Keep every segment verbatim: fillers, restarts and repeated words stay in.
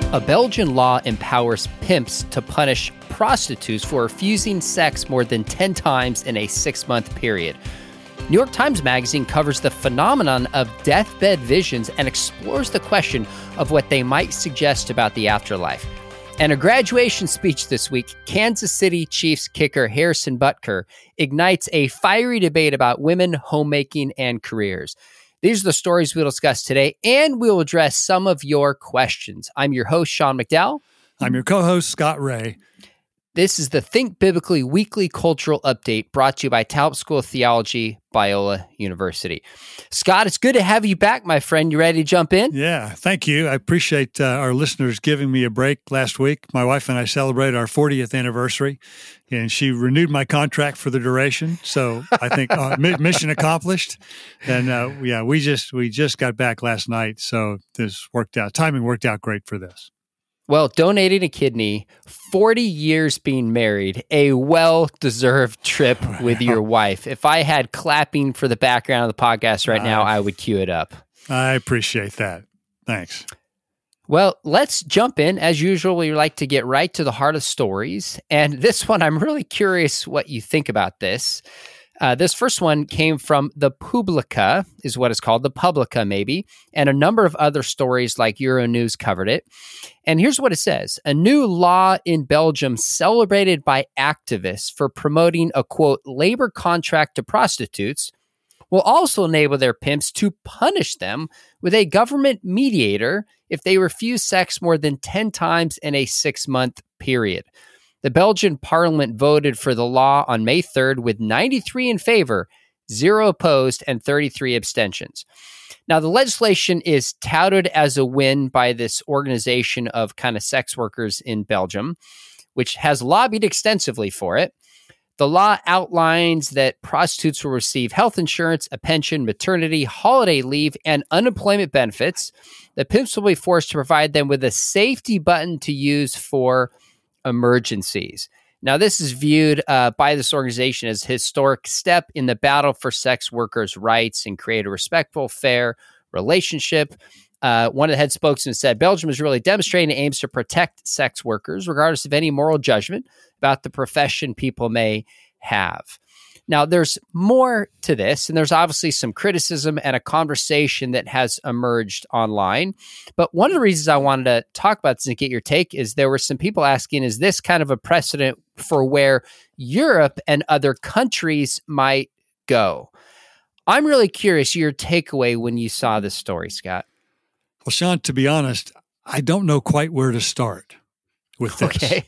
A Belgian law empowers pimps to punish prostitutes for refusing sex more than ten times in a six-month period. New York Times Magazine covers the phenomenon of deathbed visions and explores the question of what they might suggest about the afterlife. And a graduation speech this week, Kansas City Chiefs kicker Harrison Butker ignites a fiery debate about women, homemaking, and careers. These are the stories we'll discuss today, and we'll address some of your questions. I'm your host, Sean McDowell. I'm your co-host, Scott Ray. This is the Think Biblically Weekly Cultural Update brought to you by Talbot School of Theology, Biola University. Scott, it's good to have you back, my friend. You ready to jump in? Yeah, thank you. I appreciate uh, our listeners giving me a break last week. My wife and I celebrated our fortieth anniversary, and she renewed my contract for the duration. So I think uh, mission accomplished. And uh, yeah, we just we just got back last night, so this worked out. Timing worked out great for this. Well, donating a kidney, forty years being married, a well-deserved trip with your wife. If I had clapping for the background of the podcast right now, I would cue it up. I appreciate that. Thanks. Well, let's jump in. As usual, we like to get right to the heart of stories. And this one, I'm really curious what you think about this. Uh, this first one came from the Publica, is what it's called, the Publica maybe, and a number of other stories like Euronews covered it. And here's what it says. A new law in Belgium celebrated by activists for promoting a, quote, labor contract to prostitutes will also enable their pimps to punish them with a government mediator if they refuse sex more than ten times in a six-month period. The Belgian parliament voted for the law on May third with ninety-three in favor, zero opposed, and thirty-three abstentions. Now, the legislation is touted as a win by this organization of kind of sex workers in Belgium, which has lobbied extensively for it. The law outlines that prostitutes will receive health insurance, a pension, maternity, holiday leave, and unemployment benefits. The pimps will be forced to provide them with a safety button to use for emergencies. Now, this is viewed uh, by this organization as a historic step in the battle for sex workers' rights and create a respectful, fair relationship. Uh, one of the head spokesmen said, Belgium is really demonstrating it aims to protect sex workers, regardless of any moral judgment about the profession people may have. Now, there's more to this, and there's obviously some criticism and a conversation that has emerged online. But one of the reasons I wanted to talk about this and get your take is there were some people asking, is this kind of a precedent for where Europe and other countries might go? I'm really curious your takeaway when you saw this story, Scott. Well, Sean, to be honest, I don't know quite where to start with this. Okay.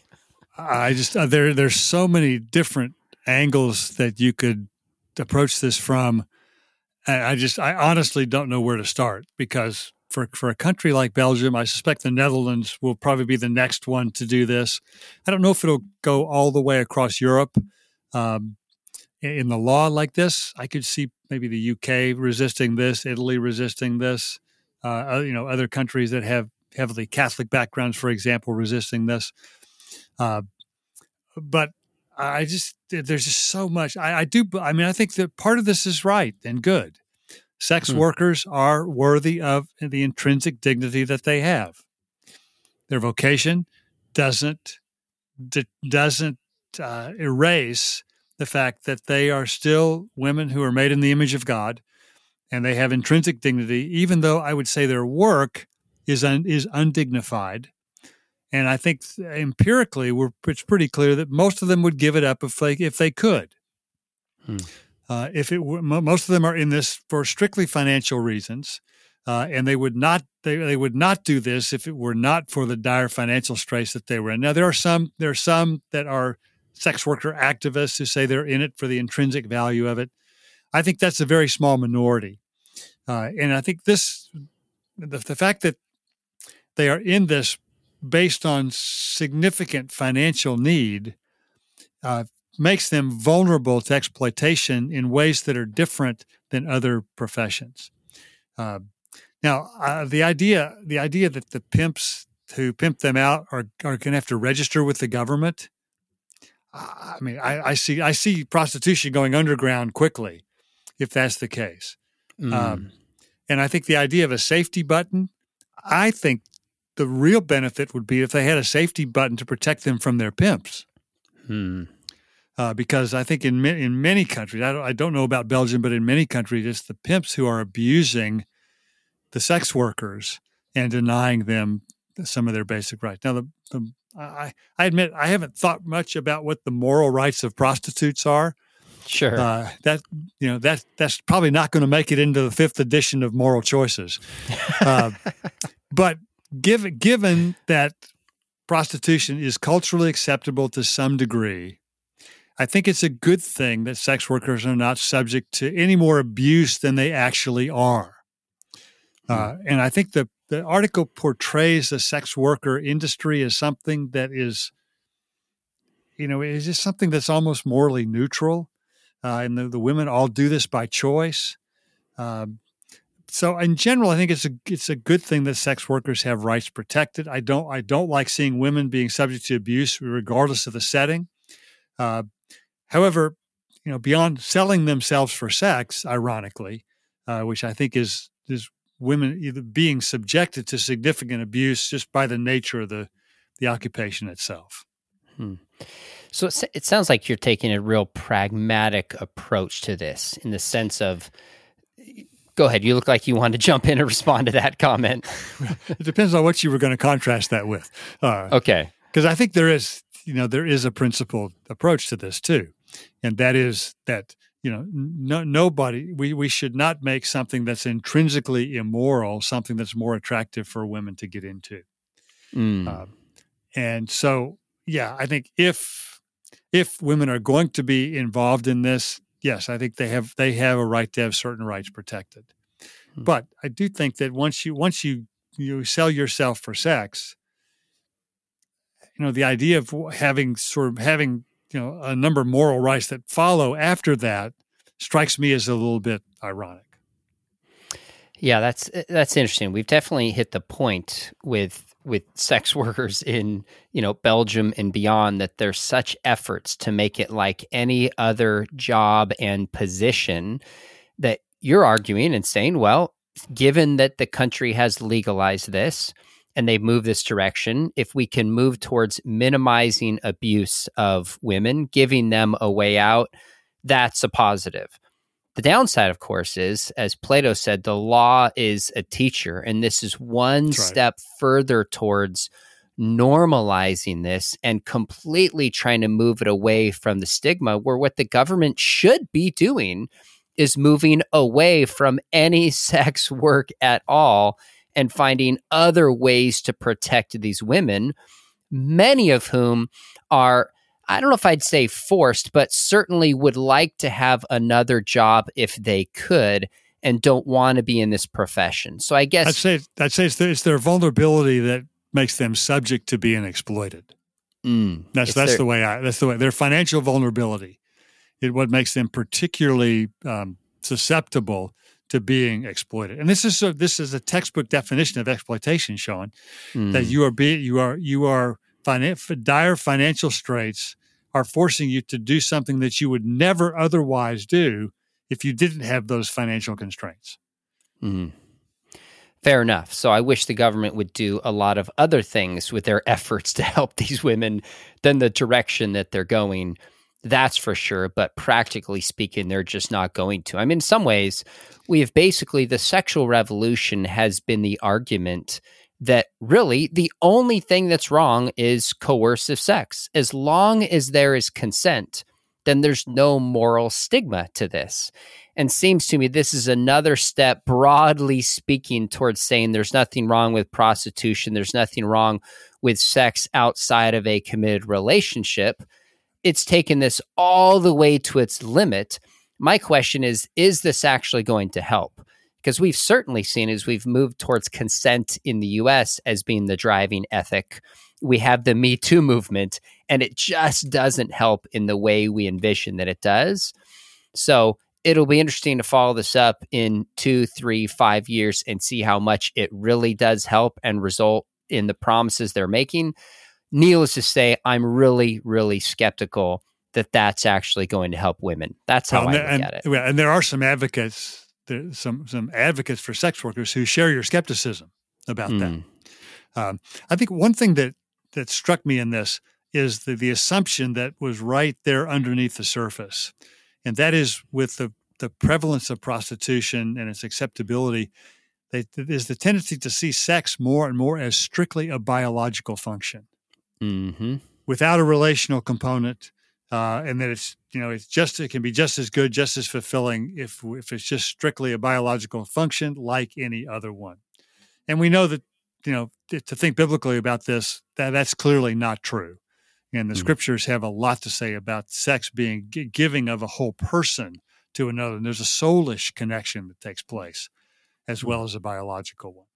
I just, uh, there, there's so many different angles that you could approach this from. And I just, I honestly don't know where to start because for, for a country like Belgium, I suspect the Netherlands will probably be the next one to do this. I don't know if it'll go all the way across Europe. Um, in the law like this, I could see maybe the U K resisting this, Italy resisting this, uh, you know, other countries that have heavily Catholic backgrounds, for example, resisting this. Uh, but I just, there's just so much. I, I do, I mean, I think that part of this is right and good. Sex hmm. workers are worthy of the intrinsic dignity that they have. Their vocation doesn't, d- doesn't uh, erase the fact that they are still women who are made in the image of God and they have intrinsic dignity, even though I would say their work is un, is undignified. And I think empirically, we're, it's pretty clear that most of them would give it up if they if they could. Hmm. Uh, if it were, most of them are in this for strictly financial reasons, uh, and they would not they, they would not do this if it were not for the dire financial straits that they were in. Now there are some there are some that are sex worker activists who say they're in it for the intrinsic value of it. I think that's a very small minority, uh, and I think this the, the fact that they are in this based on significant financial need, uh, makes them vulnerable to exploitation in ways that are different than other professions. Uh, now, uh, the idea the idea that the pimps who pimp them out are are going to have to register with the government. Uh, I mean, I, I see I see prostitution going underground quickly, if that's the case. Mm. Um, and I think the idea of a safety button, I think the real benefit would be if they had a safety button to protect them from their pimps. Hmm. Uh, because I think in ma- in many countries, I don't, I don't know about Belgium, but in many countries, it's the pimps who are abusing the sex workers and denying them some of their basic rights. Now, the, the I, I admit I haven't thought much about what the moral rights of prostitutes are. Sure. Uh, that you know that that's probably not going to make it into the fifth edition of Moral Choices. Uh, but given given that prostitution is culturally acceptable to some degree, I think it's a good thing that sex workers are not subject to any more abuse than they actually are. Uh, and I think the, the article portrays the sex worker industry as something that is, you know, is just something that's almost morally neutral. Uh, and the, the women all do this by choice. Um, so in general, I think it's a it's a good thing that sex workers have rights protected. I don't I don't like seeing women being subject to abuse regardless of the setting. Uh, however, you know, beyond selling themselves for sex, ironically, uh, which I think is is women either being subjected to significant abuse just by the nature of the, the occupation itself. Hmm. So it, it sounds like you're taking a real pragmatic approach to this in the sense of, go ahead, you look like you want to jump in and respond to that comment. It depends on what you were going to contrast that with. Uh, okay. Because I think there is, you know, there is a principled approach to this too. And that is that, you know, no, nobody, we, we should not make something that's intrinsically immoral something that's more attractive for women to get into. Mm. Uh, and so, yeah, I think if if women are going to be involved in this, yes, I think they have they have a right to have certain rights protected. Mm. But I do think that once you once you you sell yourself for sex, you know, the idea of having sort of having you know a number of moral rights that follow after that strikes me as a little bit ironic. Yeah, that's that's interesting. We've definitely hit the point with with sex workers in, you know, Belgium and beyond that there's such efforts to make it like any other job and position that you're arguing and saying, well, given that the country has legalized this and they've moved this direction, if we can move towards minimizing abuse of women, giving them a way out, that's a positive. The downside, of course, is, as Plato said, the law is a teacher, and this is one That's right. step further towards normalizing this and completely trying to move it away from the stigma, where what the government should be doing is moving away from any sex work at all and finding other ways to protect these women, many of whom are, I don't know if I'd say forced, but certainly would like to have another job if they could and don't want to be in this profession. So I guess I'd say I'd say it's their, it's their vulnerability that makes them subject to being exploited. Mm, that's that's their, the way I that's the way their financial vulnerability is what makes them particularly um, susceptible to being exploited. And this is a, this is a textbook definition of exploitation, Sean. mm. That you are be you are you are finan- dire financial straits are forcing you to do something that you would never otherwise do if you didn't have those financial constraints. Mm. Fair enough. So I wish the government would do a lot of other things with their efforts to help these women than the direction that they're going. That's for sure. But practically speaking, they're just not going to. I mean, in some ways, we have basically the sexual revolution has been the argument that really the only thing that's wrong is coercive sex. As long as there is consent, then there's no moral stigma to this. And seems to me this is another step, broadly speaking, towards saying there's nothing wrong with prostitution, there's nothing wrong with sex outside of a committed relationship. It's taken this all the way to its limit. My question is, is this actually going to help? Because we've certainly seen as we've moved towards consent in the U S as being the driving ethic, we have the Me Too movement, and it just doesn't help in the way we envision that it does. So it'll be interesting to follow this up in two, three, five years and see how much it really does help and result in the promises they're making. Needless to say, I'm really, really skeptical that that's actually going to help women. That's how well, I look and, at it. And there are some advocates, there, some some advocates for sex workers who share your skepticism about mm. that. Um, I think one thing that that struck me in this is the, the assumption that was right there underneath the surface. And that is with the, the prevalence of prostitution and its acceptability, they, there's the tendency to see sex more and more as strictly a biological function mm-hmm. without a relational component. Uh, and that it's, you know, it's just, it can be just as good, just as fulfilling if, if it's just strictly a biological function like any other one. And we know that, you know, to think biblically about this, that that's clearly not true. And the mm-hmm. scriptures have a lot to say about sex being g- giving of a whole person to another. And there's a soulish connection that takes place as well as a biological one.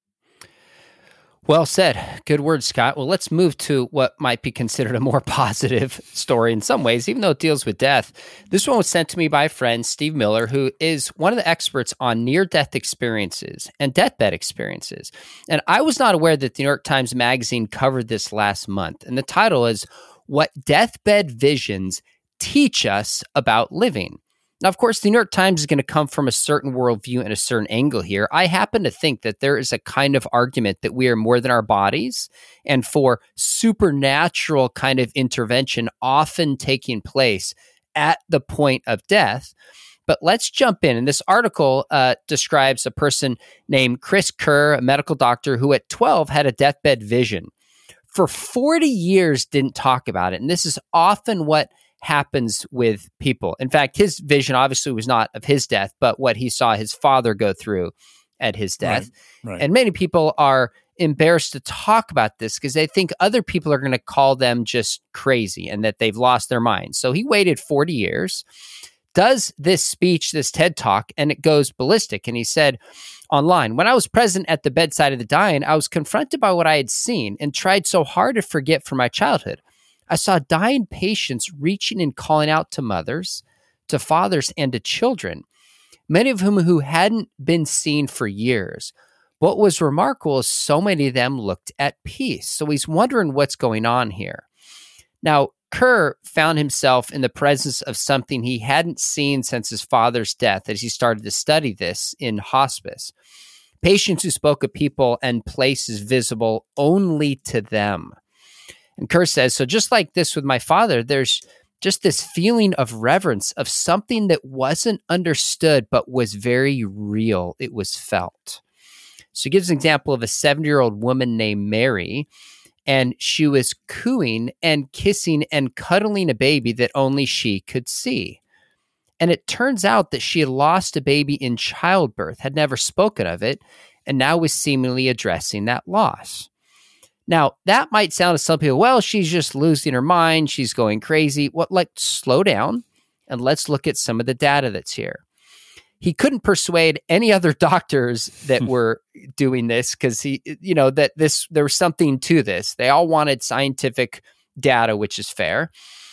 Well said. Good word, Scott. Well, let's move to what might be considered a more positive story in some ways, even though it deals with death. This one was sent to me by a friend, Steve Miller, who is one of the experts on near-death experiences and deathbed experiences. And I was not aware that the New York Times Magazine covered this last month. And the title is What Deathbed Visions Teach Us About Living. Now, of course, the New York Times is going to come from a certain worldview and a certain angle here. I happen to think that there is a kind of argument that we are more than our bodies, and for supernatural kind of intervention often taking place at the point of death. But let's jump in. And this article uh, describes a person named Chris Kerr, a medical doctor who at twelve had a deathbed vision. For forty years didn't talk about it. And this is often what happens with people. In fact, his vision obviously was not of his death, but what he saw his father go through at his death. Right, right. And many people are embarrassed to talk about this because they think other people are going to call them just crazy and that they've lost their minds. So he waited forty years, does this speech, this TED Talk, and it goes ballistic. And he said online, when I was present at the bedside of the dying, I was confronted by what I had seen and tried so hard to forget from my childhood. I saw dying patients reaching and calling out to mothers, to fathers, and to children, many of whom who hadn't been seen for years. What was remarkable is so many of them looked at peace. So he's wondering what's going on here. Now, Kerr found himself in the presence of something he hadn't seen since his father's death as he started to study this in hospice. Patients who spoke of people and places visible only to them. And Kerr says, so just like this with my father, there's just this feeling of reverence of something that wasn't understood, but was very real. It was felt. So he gives an example of a seventy-year-old woman named Mary, and she was cooing and kissing and cuddling a baby that only she could see. And it turns out that she had lost a baby in childbirth, had never spoken of it, and now was seemingly addressing that loss. Now, that might sound to some people, well, she's just losing her mind. She's going crazy. Well, like, slow down and let's look at some of the data that's here. He couldn't persuade any other doctors that were doing this because he, you know, that this, there was something to this. They all wanted scientific data, which is fair.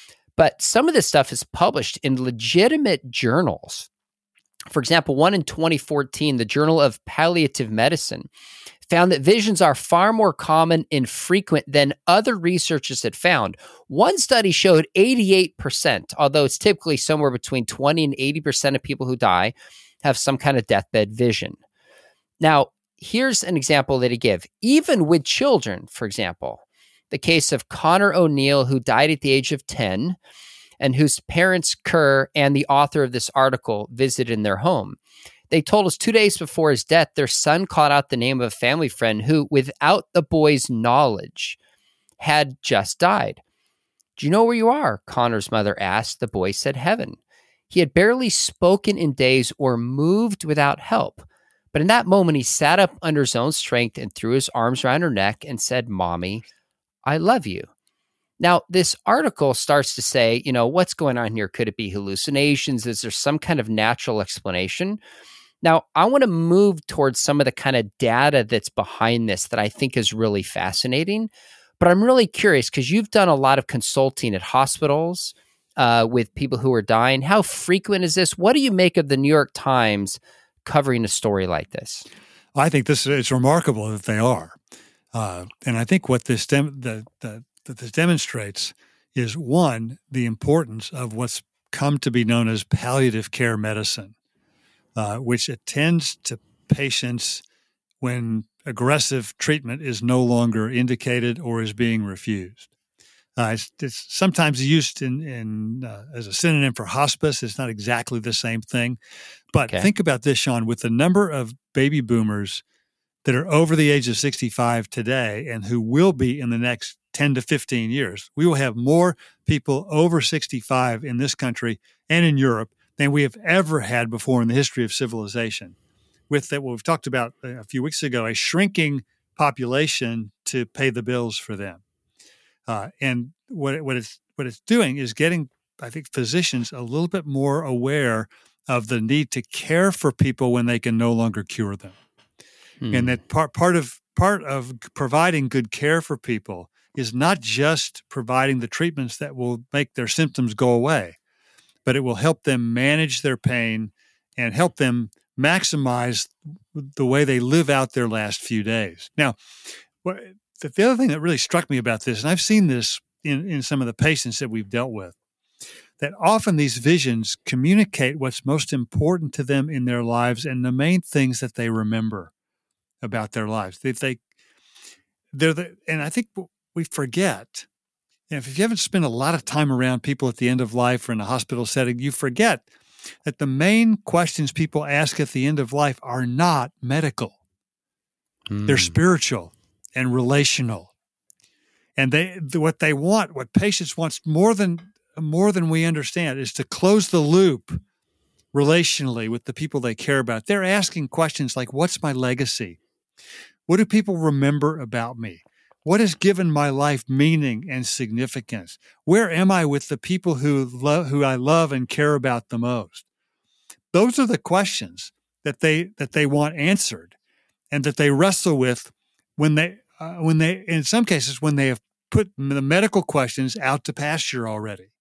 But some of this stuff is published in legitimate journals. For example, one in twenty fourteen, the Journal of Palliative Medicine found that visions are far more common and frequent than other researchers had found. One study showed eighty-eight percent, although it's typically somewhere between twenty and eighty percent of people who die have some kind of deathbed vision. Now, here's an example that he gave. Even with children, for example, the case of Connor O'Neill, who died at the age of ten, and whose parents, Kerr, and the author of this article visited in their home. They told us two days before his death, their son called out the name of a family friend who, without the boy's knowledge, had just died. Do you know where you are? Connor's mother asked. The boy said heaven. He had barely spoken in days or moved without help. But in that moment, he sat up under his own strength and threw his arms around her neck and said, Mommy, I love you. Now, this article starts to say, you know, what's going on here? Could it be hallucinations? Is there some kind of natural explanation? Now, I want to move towards some of the kind of data that's behind this that I think is really fascinating. But I'm really curious because you've done a lot of consulting at hospitals uh, with people who are dying. How frequent is this? What do you make of the New York Times covering a story like this? I think this it's remarkable that they are. Uh, and I think what this dem- the, the, that this demonstrates is, one, the importance of what's come to be known as palliative care medicine, uh, which attends to patients when aggressive treatment is no longer indicated or is being refused. Uh, it's, it's sometimes used in, in uh, as a synonym for hospice. It's not exactly the same thing. But Okay. think about this, Sean, with the number of baby boomers that are over the age of sixty-five today and who will be in the next ten to fifteen years, we will have more people over sixty-five in this country and in Europe than we have ever had before in the history of civilization. With that, what we've talked about a few weeks ago, a shrinking population to pay the bills for them. Uh, and what, it, what, it's, what it's doing is getting, I think, physicians a little bit more aware of the need to care for people when they can no longer cure them. Hmm. And that part, part of part of providing good care for people is not just providing the treatments that will make their symptoms go away, but it will help them manage their pain and help them maximize the way they live out their last few days. Now, what, the other thing that really struck me about this, and I've seen this in, in some of the patients that we've dealt with, that often these visions communicate what's most important to them in their lives and the main things that they remember about their lives. They, they, they're the, and I think we forget, and if you haven't spent a lot of time around people at the end of life or in a hospital setting, you forget that the main questions people ask at the end of life are not medical. Mm. They're spiritual and relational. And they what they want, what patients want more than more than we understand, is to close the loop relationally with the people they care about. They're asking questions like, what's my legacy? What do people remember about me? What has given my life meaning and significance? Where am I with the people who love, who I love and care about the most? Those are the questions that they that they want answered, and that they wrestle with when they uh, when they in some cases when they have put the medical questions out to pasture already.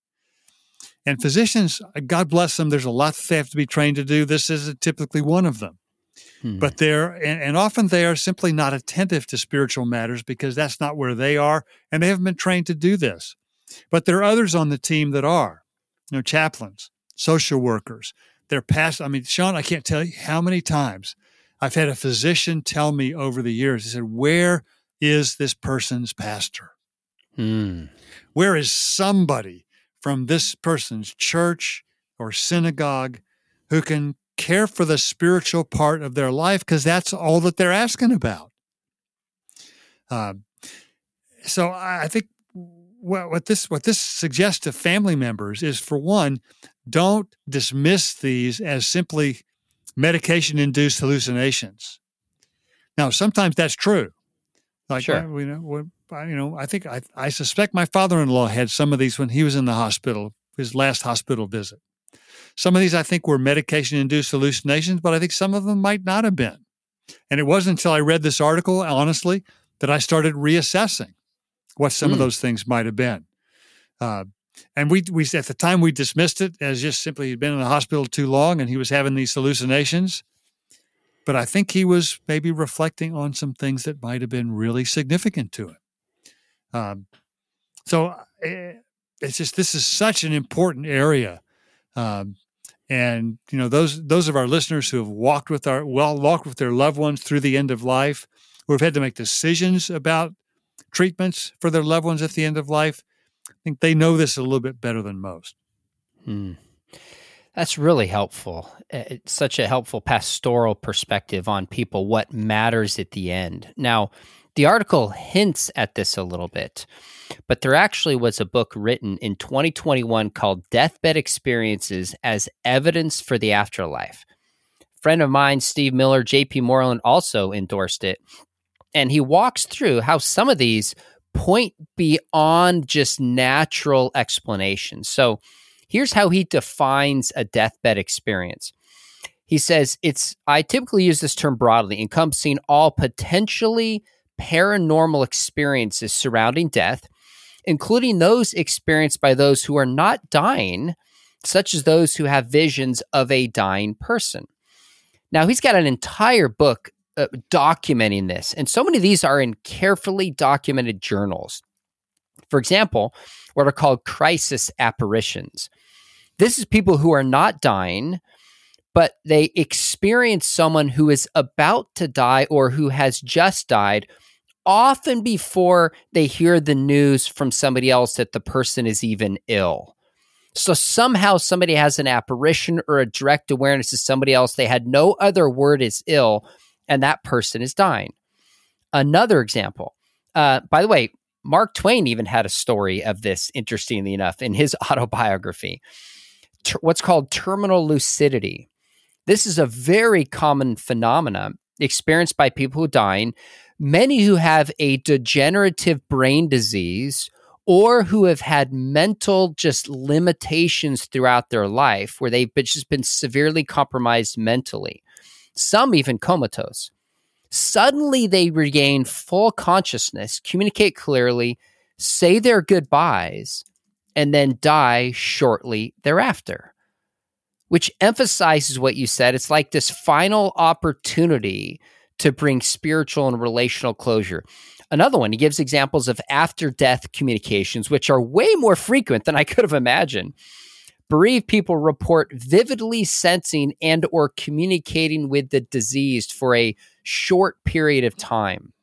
And physicians, God bless them, there's a lot that they have to be trained to do. This isn't typically one of them. Hmm. But they're, and, and often they are simply not attentive to spiritual matters because that's not where they are, and they haven't been trained to do this. But there are others on the team that are, you know, chaplains, social workers. They're past, I mean, Sean, I can't tell you how many times I've had a physician tell me over the years, he said, where is this person's pastor? Hmm. Where is somebody from this person's church or synagogue who can care for the spiritual part of their life, because that's all that they're asking about. Uh, so I think what, what this what this suggests to family members is, for one, don't dismiss these as simply medication-induced hallucinations. Now, sometimes that's true. Like, sure. you know, you know, I think I, I suspect my father-in-law had some of these when he was in the hospital, his last hospital visit. Some of these, I think, were medication-induced hallucinations, but I think some of them might not have been. And it wasn't until I read this article, honestly, that I started reassessing what some mm. of those things might have been. Uh, and we, we, at the time, we dismissed it as just simply he'd been in the hospital too long and he was having these hallucinations. But I think he was maybe reflecting on some things that might have been really significant to him. Um, so it's just, this is such an important area. Um, and, you know, those those of our listeners who have walked with our well walked with their loved ones through the end of life, who have had to make decisions about treatments for their loved ones at the end of life, I think they know this a little bit better than most. Hmm. That's really helpful. It's such a helpful pastoral perspective on people, what matters at the end. Now, the article hints at this a little bit, but there actually was a book written in twenty twenty-one called Deathbed Experiences as Evidence for the Afterlife. A friend of mine, Steve Miller, J P Moreland, also endorsed it. And he walks through how some of these point beyond just natural explanations. So here's how he defines a deathbed experience. He says, "It's I typically use this term broadly, encompassing all potentially paranormal experiences surrounding death, including those experienced by those who are not dying, such as those who have visions of a dying person." Now, he's got an entire book uh, documenting this, and so many of these are in carefully documented journals. For example, what are called crisis apparitions. This is people who are not dying, but they experience someone who is about to die or who has just died often before they hear the news from somebody else that the person is even ill. So somehow somebody has an apparition or a direct awareness of somebody else they had no other word is ill, and that person is dying. Another example, uh, by the way, Mark Twain even had a story of this, interestingly enough, in his autobiography, Ter- what's called terminal lucidity. This is a very common phenomenon experienced by people who are dying, many who have a degenerative brain disease or who have had mental just limitations throughout their life where they've been, just been severely compromised mentally, some even comatose. Suddenly they regain full consciousness, communicate clearly, say their goodbyes, and then die shortly thereafter, which emphasizes what you said. It's like this final opportunity to bring spiritual and relational closure. Another one, he gives examples of after-death communications, which are way more frequent than I could have imagined. Bereaved people report vividly sensing and or communicating with the deceased for a short period of time.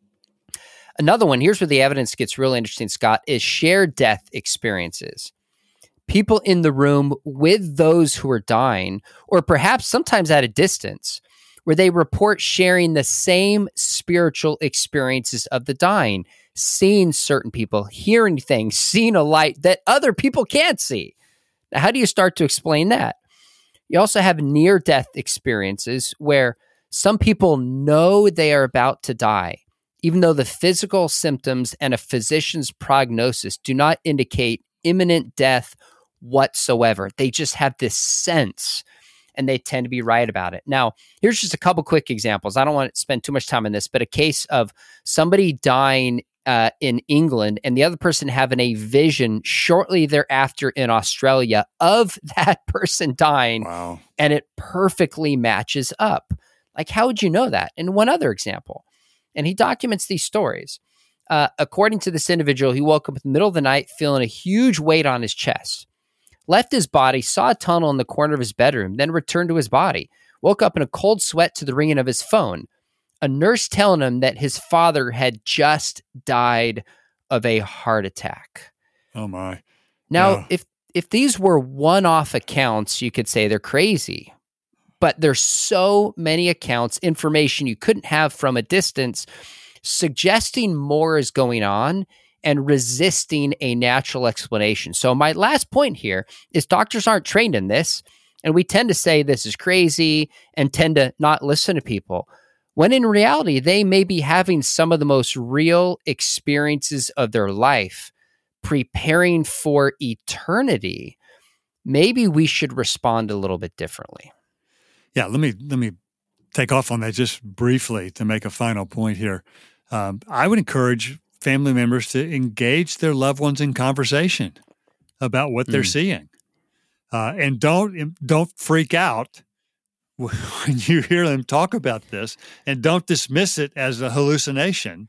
Another one, here's where the evidence gets really interesting, Scott, is shared death experiences. People in the room with those who are dying, or perhaps sometimes at a distance, where they report sharing the same spiritual experiences of the dying, seeing certain people, hearing things, seeing a light that other people can't see. Now, how do you start to explain that? You also have near-death experiences where some people know they are about to die, even though the physical symptoms and a physician's prognosis do not indicate imminent death whatsoever. They just have this sense, and they tend to be right about it. Now, here's just a couple quick examples. I don't want to spend too much time on this, but a case of somebody dying uh, in England and the other person having a vision shortly thereafter in Australia of that person dying. Wow. And it perfectly matches up. Like, how would you know that? And one other example, and he documents these stories. Uh, according to this individual, he woke up in the middle of the night feeling a huge weight on his chest. Left his body, saw a tunnel in the corner of his bedroom, then returned to his body. Woke up in a cold sweat to the ringing of his phone. A nurse telling him that his father had just died of a heart attack. Oh, my. Now, yeah. if if these were one-off accounts, you could say they're crazy. But there's so many accounts, information you couldn't have from a distance, suggesting more is going on and resisting a natural explanation. So my last point here is doctors aren't trained in this, and we tend to say this is crazy and tend to not listen to people, when in reality, they may be having some of the most real experiences of their life, preparing for eternity. Maybe we should respond a little bit differently. Yeah, let me let me take off on that just briefly to make a final point here. Um, I would encourage family members to engage their loved ones in conversation about what they're mm. seeing, uh, and don't don't freak out when you hear them talk about this, and don't dismiss it as a hallucination.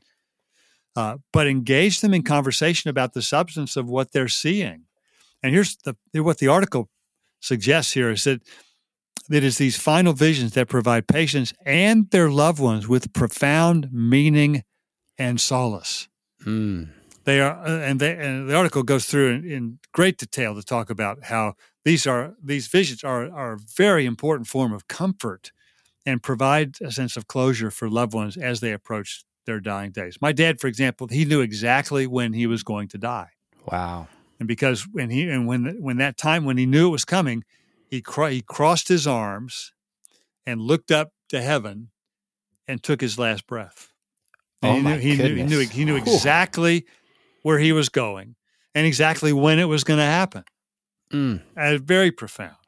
Uh, but engage them in conversation about the substance of what they're seeing. And here's the what the article suggests here is that it is these final visions that provide patients and their loved ones with profound meaning and solace. Hmm. They are, uh, and, they, and the article goes through in, in great detail to talk about how these are these visions are are a very important form of comfort and provide a sense of closure for loved ones as they approach their dying days. My dad, for example, he knew exactly when he was going to die. Wow! And because when he and when when that time when he knew it was coming, he cro- he crossed his arms and looked up to heaven and took his last breath. And oh he my knew, he goodness! Knew, he knew he knew exactly where he was going and exactly when it was going to happen. Mm. Uh, very profound.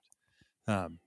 Um,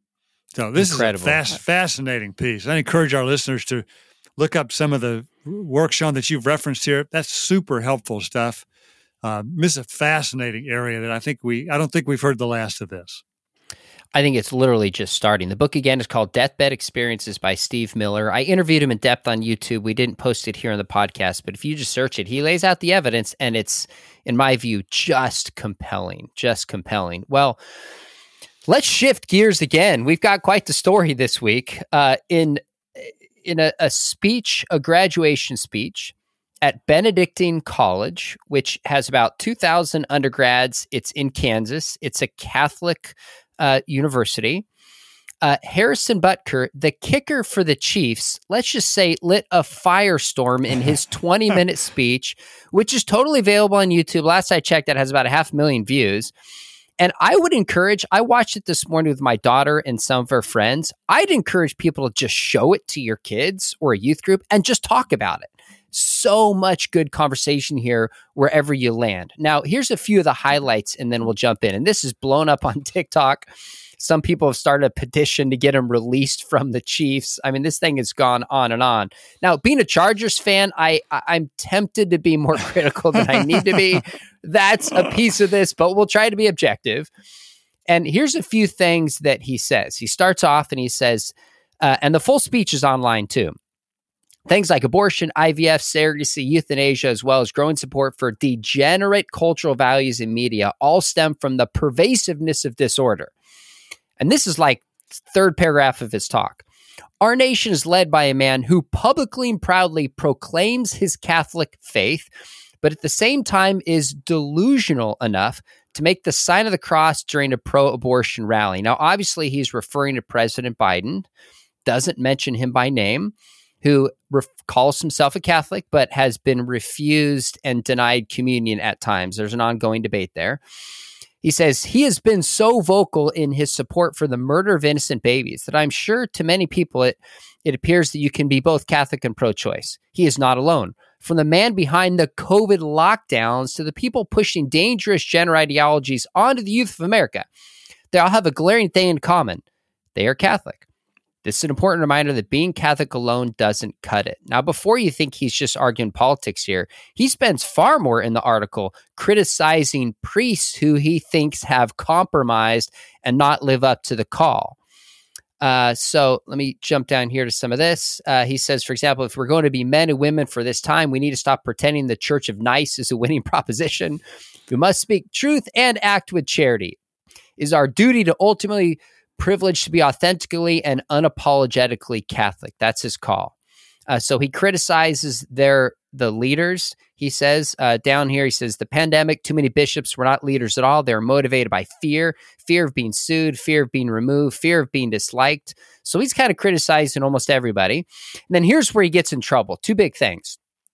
so this Incredible. is a fast, fascinating piece. I encourage our listeners to look up some of the work, Sean, that you've referenced here. That's super helpful stuff. Um, this is a fascinating area that I think we, I don't think we've heard the last of this. I think it's literally just starting. The book, again, is called Deathbed Experiences by Steve Miller. I interviewed him in depth on YouTube. We didn't post it here on the podcast, but if you just search it, he lays out the evidence, and it's, in my view, just compelling, just compelling. Well, Let's shift gears again. We've got quite the story this week. Uh, in in a, a speech, a graduation speech at Benedictine College, which has about two thousand undergrads. It's in Kansas. It's a Catholic uh, university. Uh, Harrison Butker, the kicker for the Chiefs, let's just say lit a firestorm in his twenty-minute speech, which is totally available on YouTube. Last I checked, that has about a half million views. And I would encourage, I watched it this morning with my daughter and some of her friends. I'd encourage people to just show it to your kids or a youth group and just talk about it. So much good conversation here wherever you land. Now, here's a few of the highlights, and then we'll jump in. And this is blown up on TikTok. Some people have started a petition to get him released from the Chiefs. I mean, this thing has gone on and on. Now, being a Chargers fan, I, I, I'm tempted to be more critical than I need to be. That's a piece of this, but we'll try to be objective. And here's a few things that he says. He starts off and he says, uh, and the full speech is online too. Things like abortion, I V F, surrogacy, euthanasia, as well as growing support for degenerate cultural values in media all stem from the pervasiveness of disorder. And this is like third paragraph of his talk. Our nation is led by a man who publicly and proudly proclaims his Catholic faith, but at the same time is delusional enough to make the sign of the cross during a pro-abortion rally. Now, obviously, he's referring to President Biden, doesn't mention him by name, who ref- calls himself a Catholic, but has been refused and denied communion at times. There's an ongoing debate there. He says he has been so vocal in his support for the murder of innocent babies that I'm sure to many people it, it appears that you can be both Catholic and pro-choice. He is not alone. From the man behind the COVID lockdowns to the people pushing dangerous gender ideologies onto the youth of America, they all have a glaring thing in common. They are Catholic. This is an important reminder that being Catholic alone doesn't cut it. Now, before you think he's just arguing politics here, he spends far more in the article criticizing priests who he thinks have compromised and not live up to the call. Uh, so let me jump down here to some of this. Uh, he says, for example, if we're going to be men and women for this time, we need to stop pretending the Church of Nice is a winning proposition. We must speak truth and act with charity. It is our duty to ultimately privileged to be authentically and unapologetically Catholic. That's his call. Uh, so he criticizes their the leaders. He says uh, down here, he says, the pandemic, too many bishops were not leaders at all. They were motivated by fear, fear of being sued, fear of being removed, fear of being disliked. So he's kind of criticizing almost everybody. And then here's where he gets in trouble. Two big things,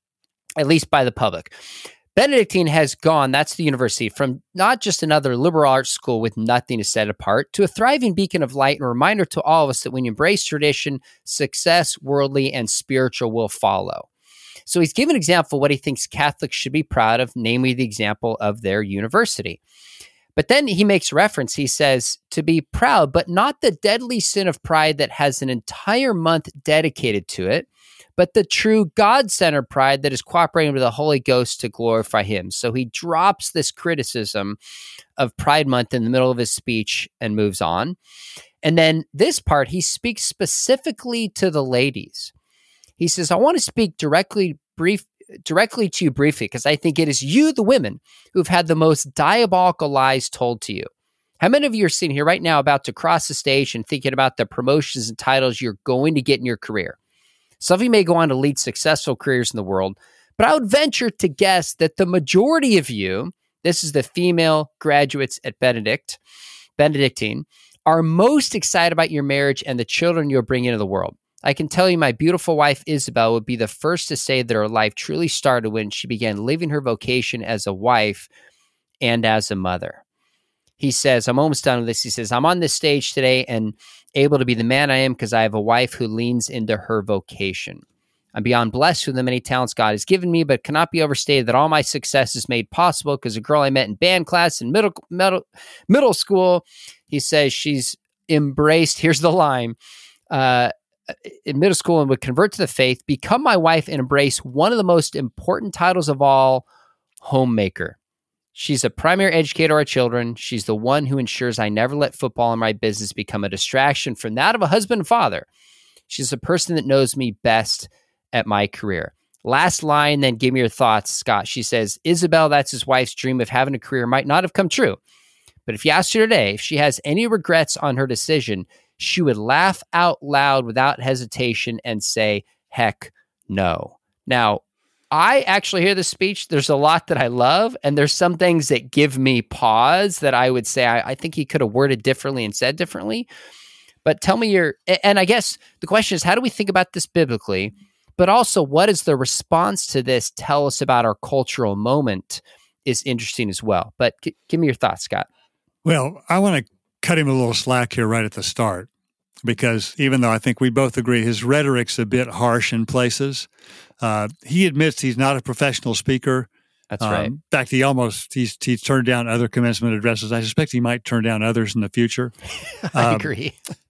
at least by the public. Benedictine has gone, that's the university, from not just another liberal arts school with nothing to set apart to a thriving beacon of light and a reminder to all of us that when you embrace tradition, success, worldly, and spiritual will follow. So he's given an example of what he thinks Catholics should be proud of, namely the example of their university. But then he makes reference, he says, to be proud, but not the deadly sin of pride that has an entire month dedicated to it, but the true God-centered pride that is cooperating with the Holy Ghost to glorify him. So he drops this criticism of Pride Month in the middle of his speech and moves on. And then this part, he speaks specifically to the ladies. He says, I want to speak directly brief, directly to you briefly, because I think it is you, the women, who've had the most diabolical lies told to you. How many of you are sitting here right now about to cross the stage and thinking about the promotions and titles you're going to get in your career? Some of you may go on to lead successful careers in the world, but I would venture to guess that the majority of you, this is the female graduates at Benedict, Benedictine, are most excited about your marriage and the children you'll bring into the world. I can tell you my beautiful wife, Isabel, would be the first to say that her life truly started when she began living her vocation as a wife and as a mother. He says, I'm almost done with this. He says, I'm on this stage today and able to be the man I am because I have a wife who leans into her vocation. I'm beyond blessed with the many talents God has given me, but cannot be overstated that all my success is made possible because a girl I met in band class in middle, middle, middle school, he says she's embraced, here's the line, uh, in middle school and would convert to the faith, become my wife and embrace one of the most important titles of all, homemaker. She's a primary educator of our children. She's the one who ensures I never let football and my business become a distraction from that of a husband and father. She's the person that knows me best at my career. Last line, then give me your thoughts, Scott. She says, Isabel, that's his wife's dream of having a career, might not have come true, But if you asked her today if she has any regrets on her decision, she would laugh out loud without hesitation and say, heck no. Now, I actually hear this speech. There's a lot that I love, and there's some things that give me pause that I would say I, I think he could have worded differently and said differently. But tell me your, and I guess the question is, how do we think about this biblically? But also, what is the response to this tell us about our cultural moment is interesting as well. But g- give me your thoughts, Scott. Well, I want to cut him a little slack here right at the start, because even though I think we both agree his rhetoric's a bit harsh in places, uh, he admits he's not a professional speaker. That's um, right. In fact, he almost, he's, he's turned down other commencement addresses. I suspect he might turn down others in the future. I um, agree.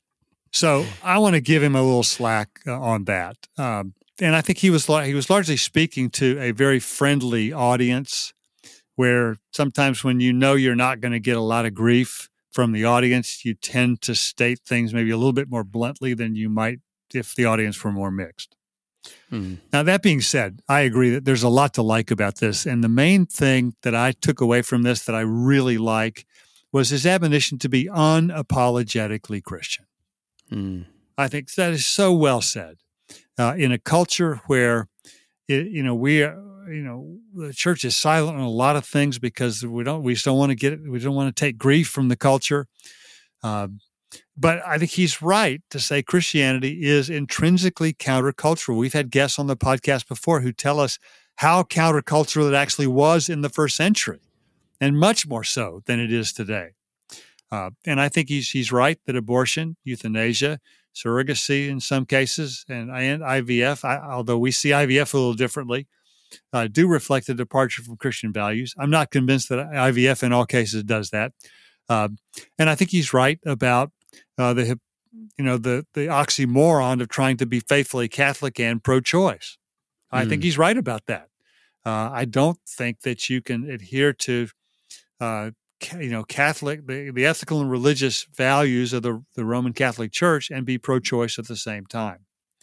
So I want to give him a little slack uh, on that. Um, and I think he was he was largely speaking to a very friendly audience, where sometimes when you know you're not going to get a lot of grief from the audience, you tend to state things maybe a little bit more bluntly than you might if the audience were more mixed. Hmm. Now, that being said, I agree that there's a lot to like about this. And the main thing that I took away from this that I really like was his admonition to be unapologetically Christian. Hmm. I think that is so well said. Uh, in a culture where, it, you know, we are, you know, the church is silent on a lot of things because we don't, we just don't want to get it. We don't want to take grief from the culture. Uh, but I think he's right to say Christianity is intrinsically countercultural. We've had guests on the podcast before who tell us how countercultural it actually was in the first century, and much more so than it is today. Uh, and I think he's he's right that abortion, euthanasia, surrogacy in some cases, and, and I V F, I, although we see I V F a little differently, uh, do reflect a departure from Christian values. I'm not convinced that I V F in all cases does that. Uh, and I think he's right about uh, the you know the the oxymoron of trying to be faithfully Catholic and pro-choice. I mm. think he's right about that. Uh, I don't think that you can adhere to uh, you know, Catholic, the, the ethical and religious values of the, the Roman Catholic Church and be pro-choice at the same time.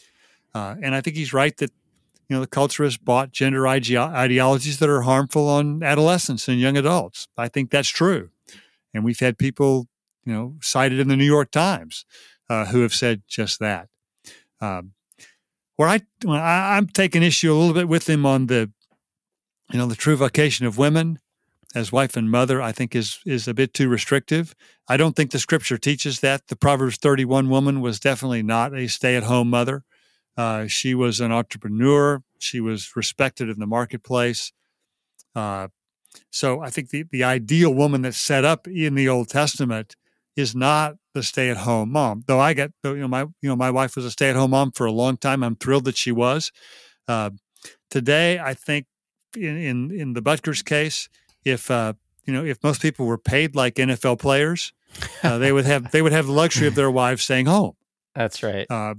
Uh, and I think he's right that, you know, the culture has bought gender ide- ideologies that are harmful on adolescents and young adults. I think that's true. And we've had people, you know, cited in the New York Times uh, who have said just that. Um, where I, when I, I'm taking issue a little bit with him on the, you know, the true vocation of women as wife and mother, I think is is a bit too restrictive. I don't think the scripture teaches that. The Proverbs thirty-one woman was definitely not a stay-at-home mother. Uh, she was an entrepreneur. She was respected in the marketplace. Uh, so I think the, the ideal woman that's set up in the Old Testament is not the stay-at-home mom. Though I get, you know, my you know my wife was a stay-at-home mom for a long time. I'm thrilled that she was. Uh, today, I think in in, in the Butgers case, If uh, you know, if most people were paid like N F L players, uh, they would have they would have the luxury of their wives staying home. That's right. Uh,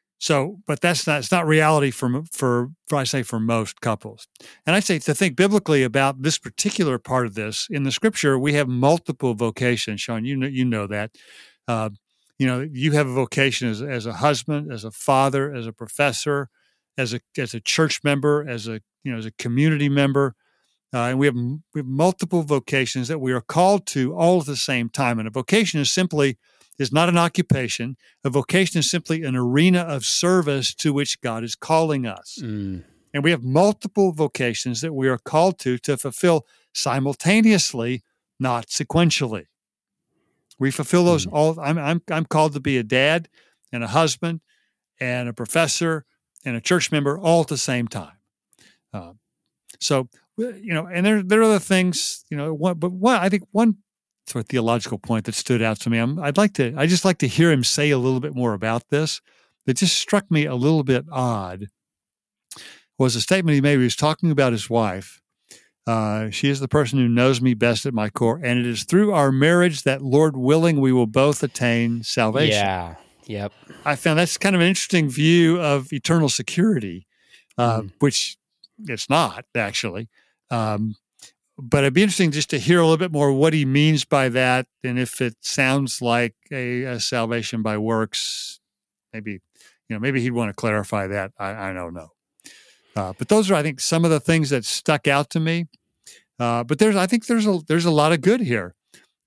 so, but that's not it's not reality for, for for I say for most couples. And I say to think biblically about this particular part of this in the scripture, we have multiple vocations. Sean, you know you know that. Uh, you know, you have a vocation as as a husband, as a father, as a professor, as a as a church member, as a you know as a community member. Uh, and we have, we have multiple vocations that we are called to all at the same time. And a vocation is simply, is not an occupation. A vocation is simply an arena of service to which God is calling us. Mm. And we have multiple vocations that we are called to to fulfill simultaneously, not sequentially. We fulfill those mm. all. I'm, I'm, I'm called to be a dad and a husband and a professor and a church member all at the same time. Uh, so, you know, and there there are other things, you know, one, but one, I think one sort of theological point that stood out to me, I'm, I'd like to, I just like to hear him say a little bit more about this. That just struck me a little bit odd was a statement he made. He was talking about his wife. Uh, she is the person who knows me best at my core, and it is through our marriage that, Lord willing, we will both attain salvation. Yeah, yep. I found that's kind of an interesting view of eternal security, uh, mm. which it's not, actually. Um, but it'd be interesting just to hear a little bit more what he means by that, and if it sounds like a, a salvation by works, maybe, you know, maybe he'd want to clarify that. I, I don't know. Uh, but those are, I think, some of the things that stuck out to me. Uh, but there's, I think there's a there's a lot of good here.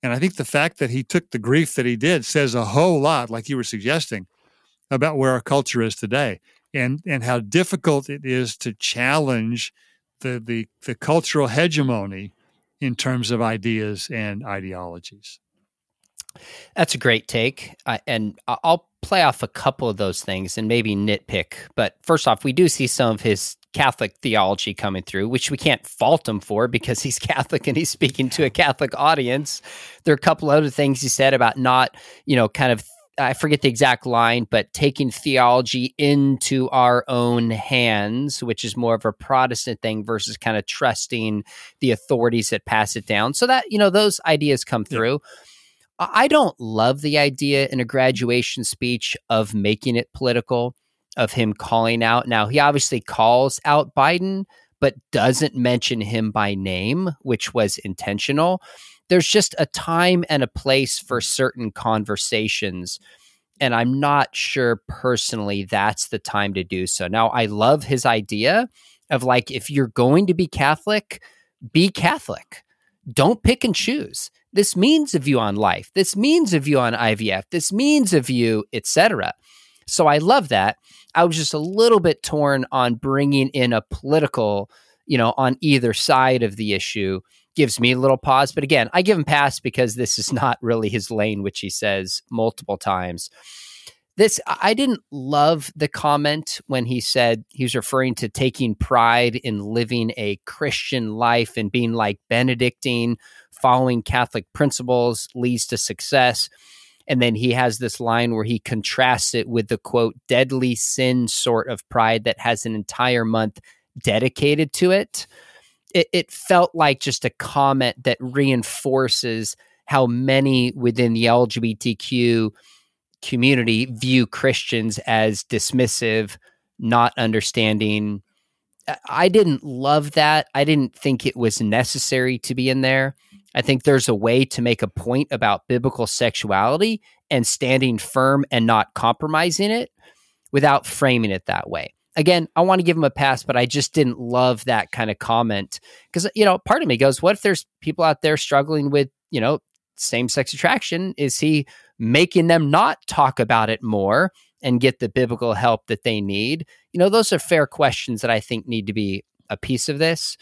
And I think the fact that he took the grief that he did says a whole lot, like you were suggesting, about where our culture is today, and and how difficult it is to challenge the the, the cultural hegemony in terms of ideas and ideologies. That's a great take. Uh, and I'll play off a couple of those things and maybe nitpick. But first off, we do see some of his Catholic theology coming through, which we can't fault him for because he's Catholic and he's speaking to a Catholic audience. There are a couple other things he said about not, you know, kind of, I forget the exact line, but taking theology into our own hands, which is more of a Protestant thing versus kind of trusting the authorities that pass it down. So that, you know, those ideas come through. Yeah. I don't love the idea in a graduation speech of making it political, of him calling out. Now, he obviously calls out Biden, but doesn't mention him by name, which was intentional. There's just a time and a place for certain conversations, and I'm not sure personally that's the time to do so. Now, I love his idea of like, if you're going to be Catholic, be Catholic. Don't pick and choose. This means a view on life. This means a view on I V F. This means a view, et cetera. So I love that. I was just a little bit torn on bringing in a political, you know, on either side of the issue. Gives me a little pause. But again, I give him pass because this is not really his lane, which he says multiple times. This, I didn't love the comment when he said he was referring to taking pride in living a Christian life and being like Benedictine, following Catholic principles leads to success. And then he has this line where he contrasts it with the, quote, deadly sin sort of pride that has an entire month dedicated to it. It, it felt like just a comment that reinforces how many within the L G B T Q community view Christians as dismissive, not understanding. I didn't love that. I didn't think it was necessary to be in there. I think there's a way to make a point about biblical sexuality and standing firm and not compromising it without framing it that way. Again, I want to give him a pass, but I just didn't love that kind of comment because, you know, part of me goes, what if there's people out there struggling with, you know, same-sex attraction? Is he making them not talk about it more and get the biblical help that they need? You know, those are fair questions that I think need to be a piece of this.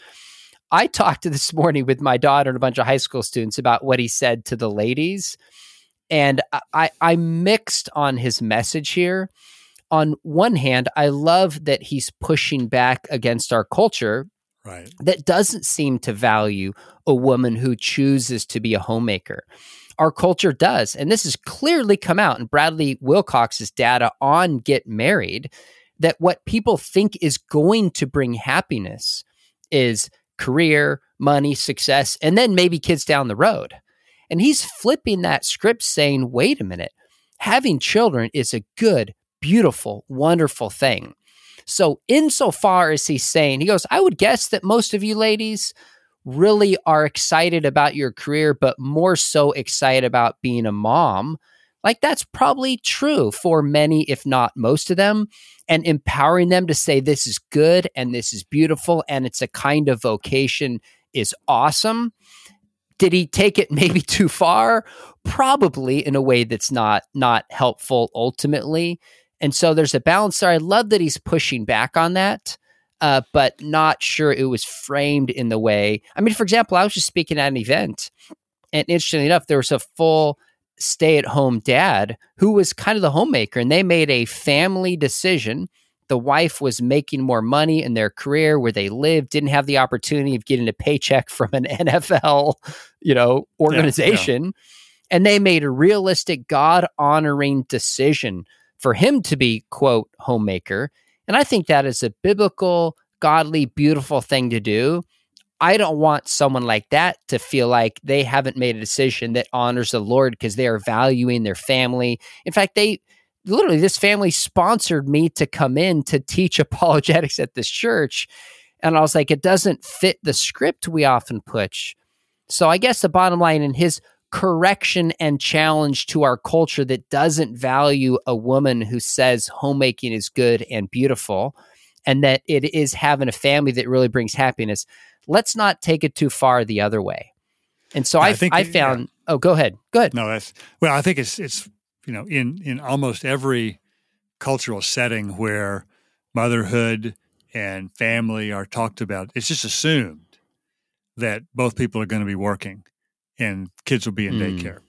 I talked this morning with my daughter and a bunch of high school students about what he said to the ladies, and I, I mixed on his message here. On one hand, I love that he's pushing back against our culture, right, that doesn't seem to value a woman who chooses to be a homemaker. Our culture does, and this has clearly come out in Bradley Wilcox's data on Get Married, that what people think is going to bring happiness is career, money, success, and then maybe kids down the road. And he's flipping that script saying, wait a minute, having children is a good, beautiful, wonderful thing. So insofar as he's saying, he goes, I would guess that most of you ladies really are excited about your career, but more so excited about being a mom. Like that's probably true for many, if not most of them, and empowering them to say this is good and this is beautiful and it's a kind of vocation is awesome. Did he take it maybe too far? Probably in a way that's not, not helpful ultimately. And so there's a balance there. I love that he's pushing back on that, uh, but not sure it was framed in the way. I mean, for example, I was just speaking at an event, and interestingly enough, there was a full stay-at-home dad who was kind of the homemaker, and they made a family decision. The wife was making more money in their career where they lived, didn't have the opportunity of getting a paycheck from an N F L, you know, organization. Yeah, yeah. And they made a realistic, God-honoring decision for him to be, quote, homemaker. And I think that is a biblical, godly, beautiful thing to do. I don't want someone like that to feel like they haven't made a decision that honors the Lord because they are valuing their family. In fact, they literally, this family sponsored me to come in to teach apologetics at this church. And I was like, it doesn't fit the script we often push. So I guess the bottom line in his correction and challenge to our culture that doesn't value a woman who says homemaking is good and beautiful and that it is having a family that really brings happiness. Let's not take it too far the other way. And so I, I think I it- found, yeah. oh, go ahead. Go ahead. No, that's well. I think it's it's you know in in almost every cultural setting where motherhood and family are talked about, it's just assumed that both people are going to be working and kids will be in Mm. daycare.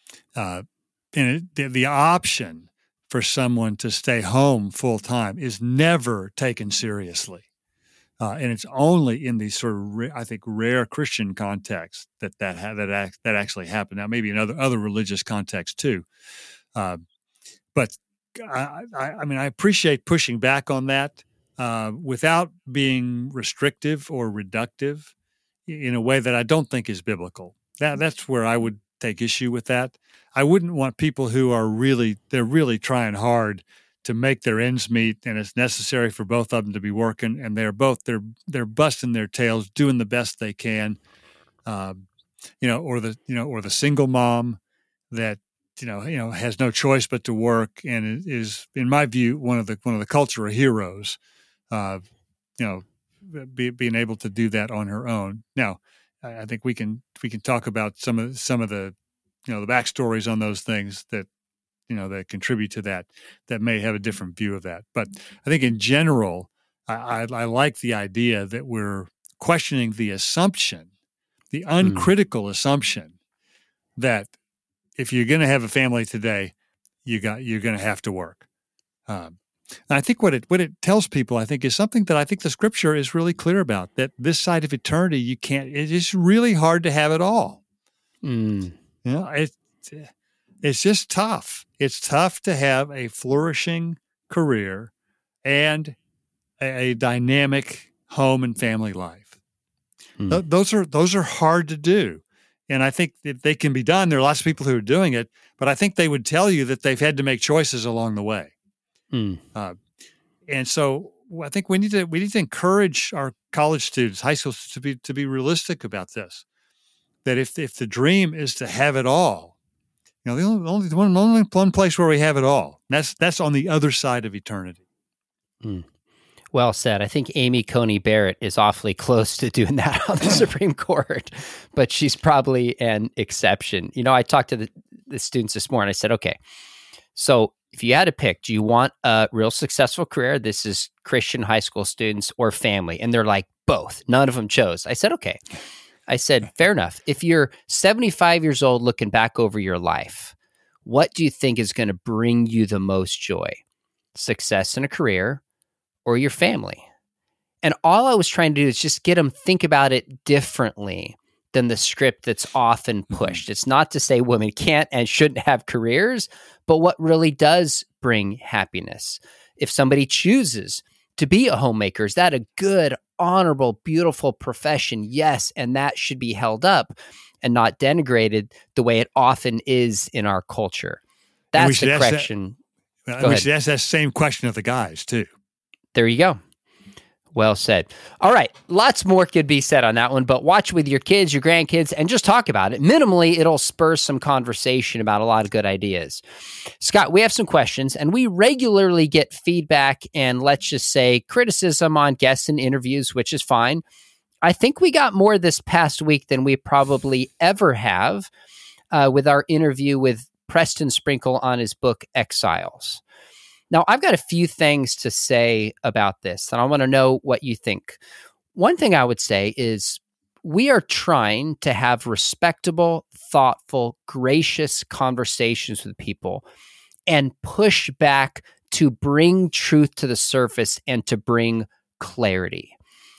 Uh, and it, the, the option for someone to stay home full time is never taken seriously. Uh, and it's only in these sort of, ra- I think, rare Christian contexts that that ha- that act, that actually happened. Now, maybe in other other religious contexts too, uh, but I, I, I mean, I appreciate pushing back on that uh, without being restrictive or reductive in a way that I don't think is biblical. That that's where I would take issue with that. I wouldn't want people who are really they're really trying hard to make their ends meet, and it's necessary for both of them to be working, and they're both they're they're busting their tails, doing the best they can, um, you know, or the you know, or the single mom that you know you know has no choice but to work, and is, in my view, one of the one of the cultural heroes. Uh, you know, be, being able to do that on her own. Now, I think we can we can talk about some of some of the you know the backstories on those things that you know that contribute to that that may have a different view of that. But I think in general, I, I, I like the idea that we're questioning the assumption, the uncritical mm. assumption that if you're going to have a family today, you got you're going to have to work. Um, and I think what it what it tells people, I think, is something that I think the Scripture is really clear about. That this side of eternity, you can't. It's really hard to have it all. Mm. You know, it's it's just tough. It's tough to have a flourishing career and a, a dynamic home and family life. Mm. Th- those are those are hard to do. And I think that they can be done. There are lots of people who are doing it, but I think they would tell you that they've had to make choices along the way. Mm. Uh, and so I think we need to we need to encourage our college students, high school students, to be to be realistic about this. That if if the dream is to have it all, you know, the only, only one only one place where we have it all, that's that's on the other side of eternity. Mm. Well said. I think Amy Coney Barrett is awfully close to doing that on the Supreme Court, but she's probably an exception. You know, I talked to the, the students this morning. I said, okay, so if you had to pick, do you want a real successful career? This is Christian high school students or family. And they're like, both. None of them chose. I said, okay. I said, fair enough. If you're seventy-five years old looking back over your life, what do you think is going to bring you the most joy? Success in a career or your family? And all I was trying to do is just get them think about it differently than the script that's often pushed. Mm-hmm. It's not to say women can't and shouldn't have careers, but what really does bring happiness. If somebody chooses to be a homemaker, is that a good, honorable, beautiful profession? Yes, and that should be held up and not denigrated the way it often is in our culture. That's the question. That, we should ask that same question of the guys, too. There you go. Well said. All right. Lots more could be said on that one, but watch with your kids, your grandkids, and just talk about it. Minimally, it'll spur some conversation about a lot of good ideas. Scott, we have some questions, and we regularly get feedback and, let's just say, criticism on guests and interviews, which is fine. I think we got more this past week than we probably ever have uh, with our interview with Preston Sprinkle on his book, Exiles. Now, I've got a few things to say about this, and I want to know what you think. One thing I would say is we are trying to have respectable, thoughtful, gracious conversations with people and push back to bring truth to the surface and to bring clarity.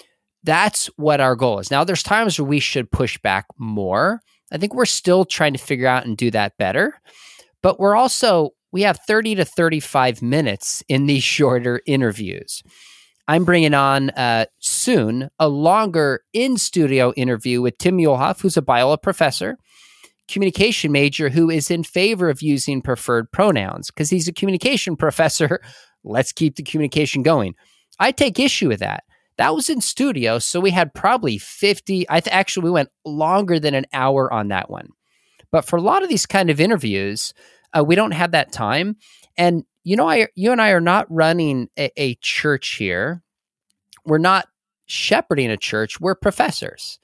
That's what our goal is. Now, there's times where we should push back more. I think we're still trying to figure out and do that better, but we're also we have thirty to thirty-five minutes in these shorter interviews. I'm bringing on uh, soon a longer in-studio interview with Tim Muehlhoff, who's a Biola professor, communication major who is in favor of using preferred pronouns because he's a communication professor. Let's keep the communication going. I take issue with that. That was in studio, so we had probably fifty. I th- actually we went longer than an hour on that one. But for a lot of these kind of interviews, Uh, we don't have that time. And, you know, I, you and I are not running a, a church here. We're not shepherding a church. We're professors.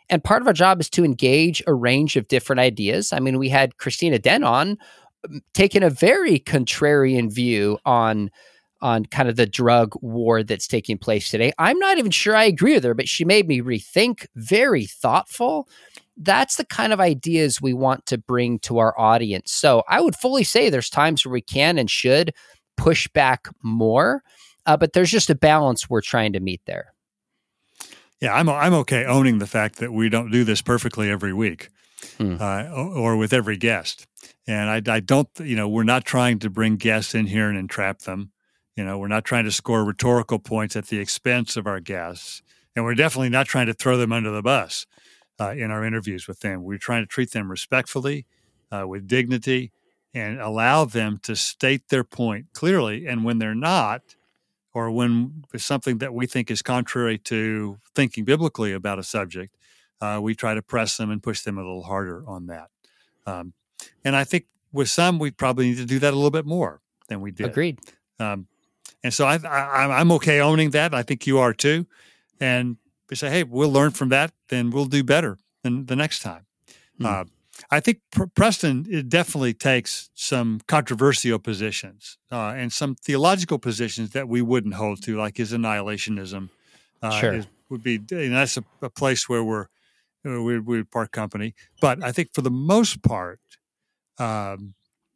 And part of our job is to engage a range of different ideas. I mean, we had Christina Dent on taking a very contrarian view on on kind of the drug war that's taking place today. I'm not even sure I agree with her, but she made me rethink, very thoughtful. That's the kind of ideas we want to bring to our audience. So I would fully say there's times where we can and should push back more, uh, but there's just a balance we're trying to meet there. Yeah, I'm I'm okay owning the fact that we don't do this perfectly every week, hmm. uh, or, or with every guest. And I, I don't, you know, we're not trying to bring guests in here and entrap them. You know, we're not trying to score rhetorical points at the expense of our guests, and we're definitely not trying to throw them under the bus uh, in our interviews with them. We're trying to treat them respectfully, uh, with dignity, and allow them to state their point clearly. And when they're not, or when it's something that we think is contrary to thinking biblically about a subject, uh, we try to press them and push them a little harder on that. Um, and I think with some, we probably need to do that a little bit more than we did. Agreed. Um, and so I, I, I'm okay owning that. I think you are too. And we say, hey, we'll learn from that, then we'll do better than the next time. Hmm. Uh, I think P- Preston it definitely takes some controversial positions uh, and some theological positions that we wouldn't hold to, like his annihilationism. Uh, sure, is, would be you know, that's a, a place where we're we we part company. But I think for the most part, um,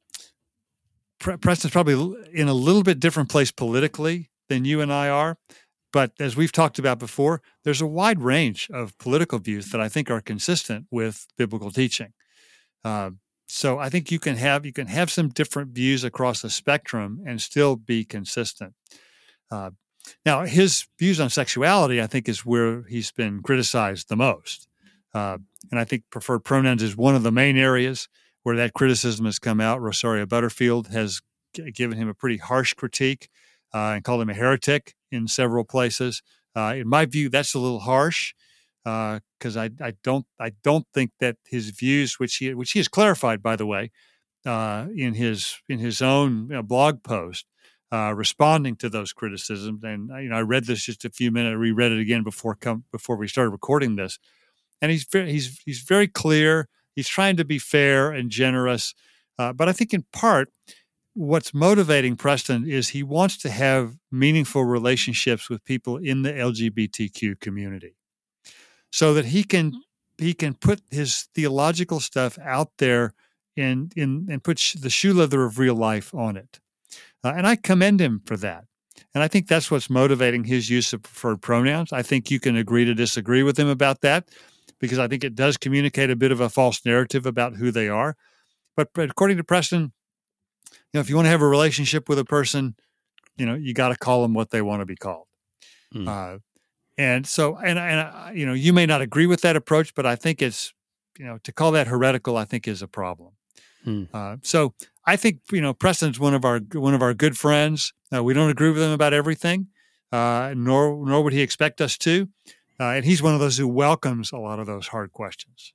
Pre- Preston's probably in a little bit different place politically than you and I are. But as we've talked about before, there's a wide range of political views that I think are consistent with biblical teaching. Uh, so I think you can have you can have some different views across the spectrum and still be consistent. Uh, now, his views on sexuality, I think, is where he's been criticized the most. Uh, and I think preferred pronouns is one of the main areas where that criticism has come out. Rosaria Butterfield has g- given him a pretty harsh critique uh, and called him a heretic in several places. Uh, in my view, that's a little harsh. Because uh, I, I don't I don't think that his views, which he which he has clarified, by the way, uh, in his in his own you know, blog post, uh, responding to those criticisms, and you know I read this just a few minutes, I reread it again before come before we started recording this, and he's very, he's he's very clear. He's trying to be fair and generous, uh, but I think in part what's motivating Preston is he wants to have meaningful relationships with people in the L G B T Q community, so that he can he can put his theological stuff out there and in and put sh- the shoe leather of real life on it. Uh, and I commend him for that. And I think that's what's motivating his use of preferred pronouns. I think you can agree to disagree with him about that, because I think it does communicate a bit of a false narrative about who they are. But, but according to Preston, you know, if you want to have a relationship with a person, you know, you got to call them what they want to be called. Mm. Uh, And so, and, and, you know, you may not agree with that approach, but I think it's, you know, to call that heretical, I think is a problem. Hmm. Uh, so I think, you know, Preston's one of our, one of our good friends. Uh, we don't agree with him about everything, uh, nor, nor would he expect us to. Uh, and he's one of those who welcomes a lot of those hard questions.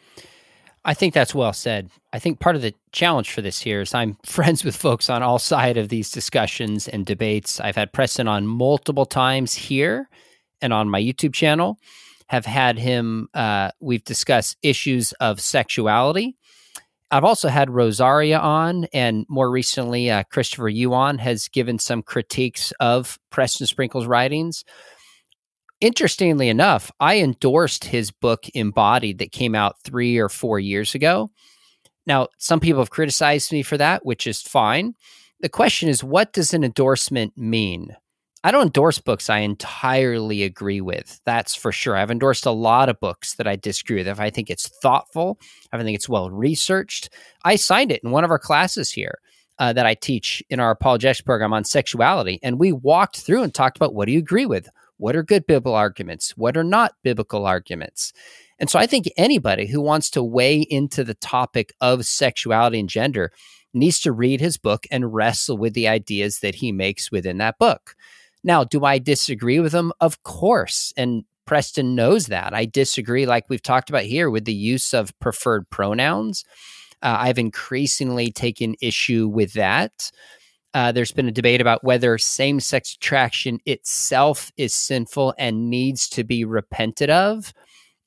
I think that's well said. I think part of the challenge for this here is I'm friends with folks on all sides of these discussions and debates. I've had Preston on multiple times here and on my YouTube channel, have had him, uh, we've discussed issues of sexuality. I've also had Rosaria on, and more recently, uh, Christopher Yuan has given some critiques of Preston Sprinkle's writings. Interestingly enough, I endorsed his book Embodied that came out three or four years ago. Now, some people have criticized me for that, which is fine. The question is, what does an endorsement mean? I don't endorse books I entirely agree with. That's for sure. I've endorsed a lot of books that I disagree with. If I think it's thoughtful, if I think it's well researched, I signed it in one of our classes here uh, that I teach in our apologetics program on sexuality. And we walked through and talked about, what do you agree with? What are good biblical arguments? What are not biblical arguments? And so I think anybody who wants to weigh into the topic of sexuality and gender needs to read his book and wrestle with the ideas that he makes within that book. Now, do I disagree with him? Of course. And Preston knows that. I disagree, like we've talked about here, with the use of preferred pronouns. Uh, I've increasingly taken issue with that. Uh, there's been a debate about whether same-sex attraction itself is sinful and needs to be repented of.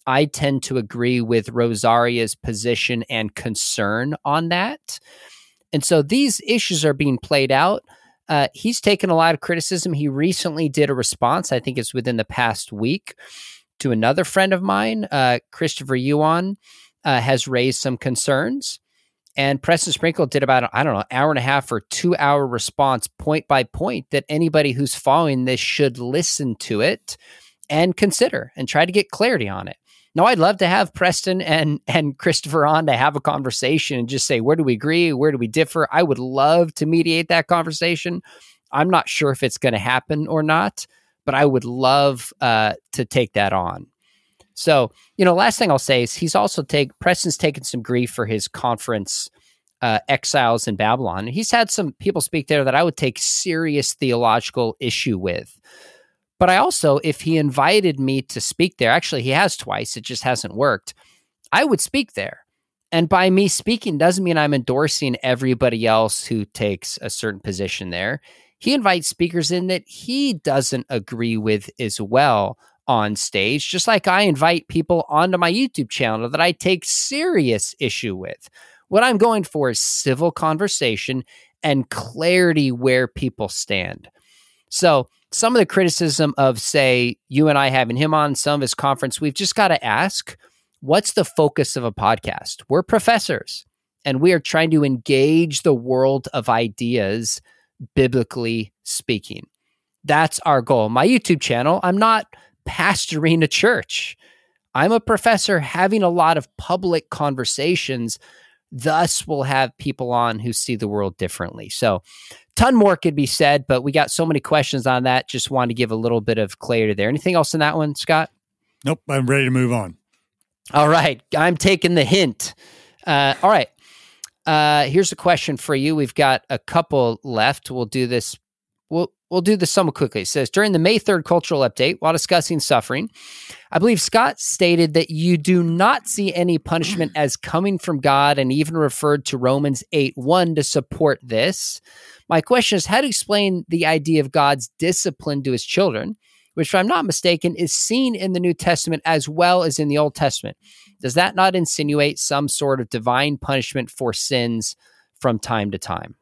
I tend to agree with Rosaria's position and concern on that. And so these issues are being played out. Uh, he's taken a lot of criticism. He recently did a response, I think it's within the past week, to another friend of mine, uh, Christopher Yuan, uh, has raised some concerns. And Preston Sprinkle did about, I don't know, hour and a half or two hour response point by point that anybody who's following this should listen to it and consider and try to get clarity on it. Now, I'd love to have Preston and, and Christopher on to have a conversation and just say, where do we agree? Where do we differ? I would love to mediate that conversation. I'm not sure if it's going to happen or not, but I would love uh, to take that on. So, you know, last thing I'll say is he's also take Preston's taken some grief for his conference, uh, Exiles in Babylon. He's had some people speak there that I would take serious theological issue with. But I also, if he invited me to speak there, actually he has twice, it just hasn't worked, I would speak there. And by me speaking doesn't mean I'm endorsing everybody else who takes a certain position there. He invites speakers in that he doesn't agree with as well on stage, just like I invite people onto my YouTube channel that I take serious issue with. What I'm going for is civil conversation and clarity where people stand. So some of the criticism of, say, you and I having him on some of his conference, we've just got to ask, what's the focus of a podcast? We're professors, and we are trying to engage the world of ideas, biblically speaking. That's our goal. My YouTube channel, I'm not pastoring a church. I'm a professor having a lot of public conversations. Thus, we'll have people on who see the world differently. So, ton more could be said, but we got so many questions on that. Just wanted to give a little bit of clarity there. Anything else in that one, Scott? Nope. I'm ready to move on. All right. I'm taking the hint. Uh, all right. Uh, here's a question for you. We've got a couple left. We'll do this. We'll we'll do this somewhat quickly. It says, during the May third cultural update, while discussing suffering, I believe Scott stated that you do not see any punishment as coming from God, and even referred to Romans eight one to support this. My question is, how to explain the idea of God's discipline to his children, which, if I'm not mistaken, is seen in the New Testament as well as in the Old Testament. Does that not insinuate some sort of divine punishment for sins from time to time?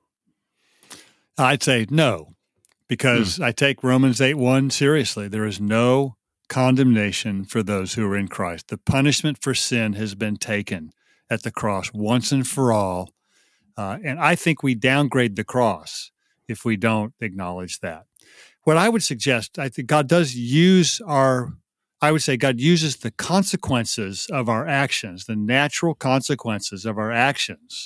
I'd say no, because mm. I take Romans eight one seriously. There is no condemnation for those who are in Christ. The punishment for sin has been taken at the cross once and for all. Uh, and I think we downgrade the cross if we don't acknowledge that. What I would suggest, I think God does use our, I would say God uses the consequences of our actions, the natural consequences of our actions,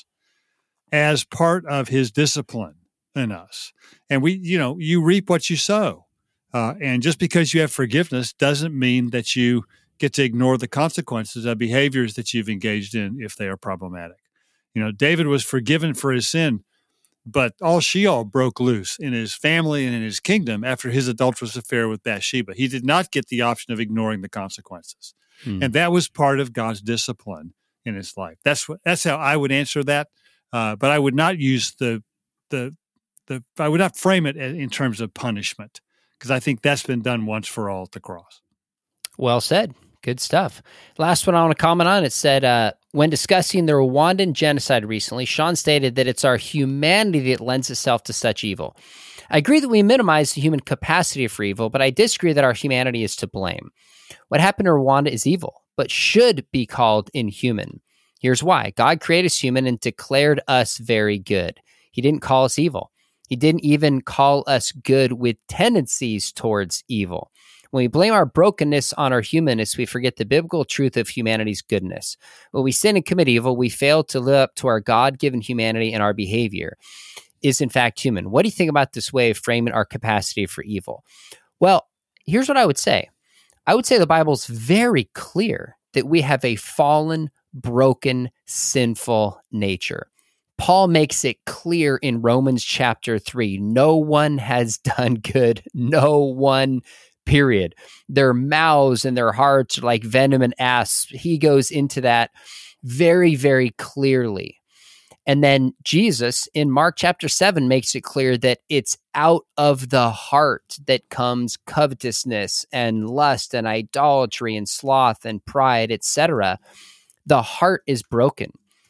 as part of his discipline in us. And we, you know, you reap what you sow. Uh, and just because you have forgiveness doesn't mean that you get to ignore the consequences of behaviors that you've engaged in if they are problematic. You know, David was forgiven for his sin, but all Sheol broke loose in his family and in his kingdom after his adulterous affair with Bathsheba. He did not get the option of ignoring the consequences. Hmm. And that was part of God's discipline in his life. That's what, that's how I would answer that. Uh, but I would not use the, the, the, I would not frame it in terms of punishment, because I think that's been done once for all at the cross. Well said. Good stuff. Last one I want to comment on, it said, uh, when discussing the Rwandan genocide recently, Sean stated that it's our humanity that lends itself to such evil. I agree that we minimize the human capacity for evil, but I disagree that our humanity is to blame. What happened in Rwanda is evil, but should be called inhuman. Here's why. God created us human and declared us very good. He didn't call us evil. He didn't even call us good with tendencies towards evil. When we blame our brokenness on our humanness, we forget the biblical truth of humanity's goodness. When we sin and commit evil, we fail to live up to our God-given humanity, and our behavior is in fact human. What do you think about this way of framing our capacity for evil? Well, here's what I would say. I would say the Bible's very clear that we have a fallen, broken, sinful nature. Paul makes it clear in Romans chapter three, no one has done good, no one, period. Their mouths and their hearts are like venom and asps. He goes into that very, very clearly. And then Jesus in Mark chapter seven makes it clear that it's out of the heart that comes covetousness and lust and idolatry and sloth and pride, et cetera. The heart is broken.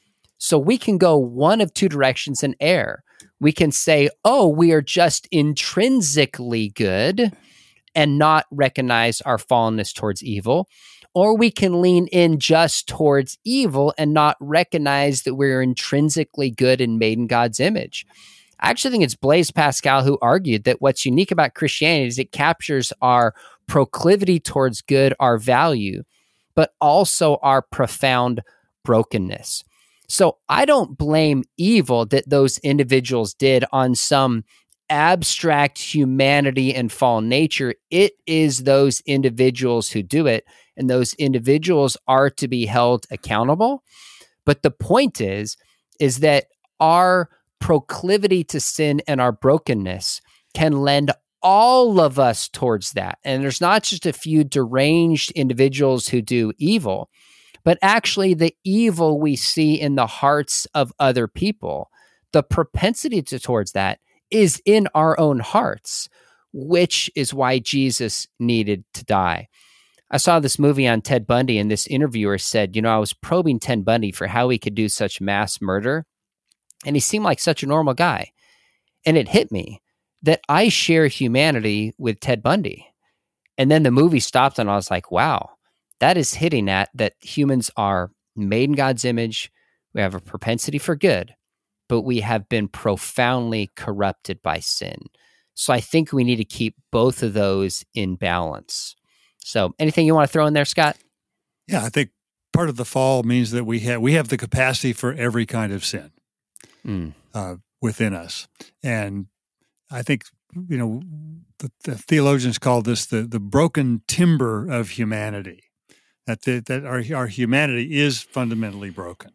So we can go one of two directions and err. We can say, oh, we are just intrinsically good and not recognize our fallenness towards evil. Or we can lean in just towards evil and not recognize that we're intrinsically good and made in God's image. I actually think it's Blaise Pascal who argued that what's unique about Christianity is it captures our proclivity towards good, our value, but also our profound brokenness. So I don't blame evil that those individuals did on some abstract humanity and fallen nature. It is those individuals who do it, and those individuals are to be held accountable. But the point is, is that our proclivity to sin and our brokenness can lend all of us towards that. And there's not just a few deranged individuals who do evil, but actually the evil we see in the hearts of other people, the propensity to, towards that is in our own hearts, which is why Jesus needed to die. I saw this movie on Ted Bundy, and this interviewer said, you know, I was probing Ted Bundy for how he could do such mass murder, and he seemed like such a normal guy. And it hit me that I share humanity with Ted Bundy. And then the movie stopped, and I was like, wow, that is hitting at that humans are made in God's image. We have a propensity for good, but we have been profoundly corrupted by sin. So I think we need to keep both of those in balance. So anything you want to throw in there, Scott? Yeah, I think part of the fall means that we have we have the capacity for every kind of sin mm. uh, within us. And I think, you know, the, the theologians call this the, the broken timber of humanity, that the, that our, our humanity is fundamentally broken.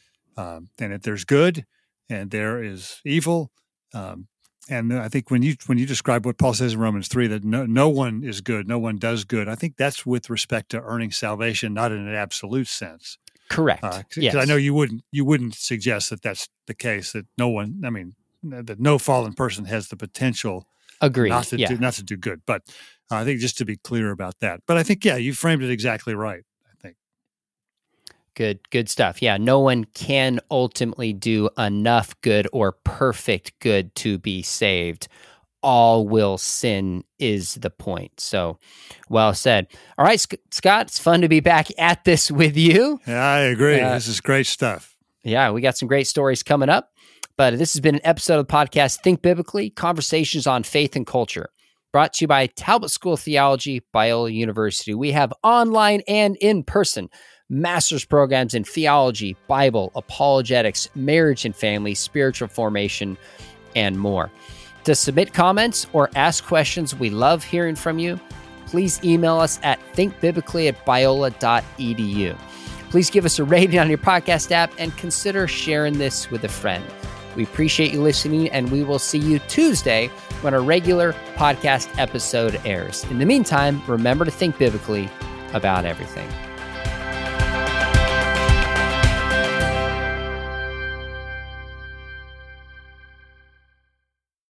Um, and that there's good and there is evil. Um, and I think when you when you describe what Paul says in Romans three, that no, no one is good, no one does good, I think that's with respect to earning salvation, not in an absolute sense. Correct. Uh, yes. I know you wouldn't you wouldn't suggest that that's the case, that no one, I mean, that no fallen person has the potential Agreed. not to yeah. do not to do good. But uh, I think just to be clear about that. But I think, yeah, you framed it exactly right. Good, good stuff. Yeah, no one can ultimately do enough good or perfect good to be saved. All will sin is the point. So, well said. All right, Scott, it's fun to be back at this with you. Yeah, I agree. Uh, this is great stuff. Yeah, we got some great stories coming up. But this has been an episode of the podcast, Think Biblically, Conversations on Faith and Culture, brought to you by Talbot School of Theology, Biola University. We have online and in-person master's programs in theology, Bible, apologetics, marriage and family, spiritual formation, and more. To submit comments or ask questions, we love hearing from you. Please email us at thinkbiblically at biola dot e d u. Please give us a rating on your podcast app and consider sharing this with a friend. We appreciate you listening, and we will see you Tuesday when a regular podcast episode airs. In the meantime, remember to think biblically about everything.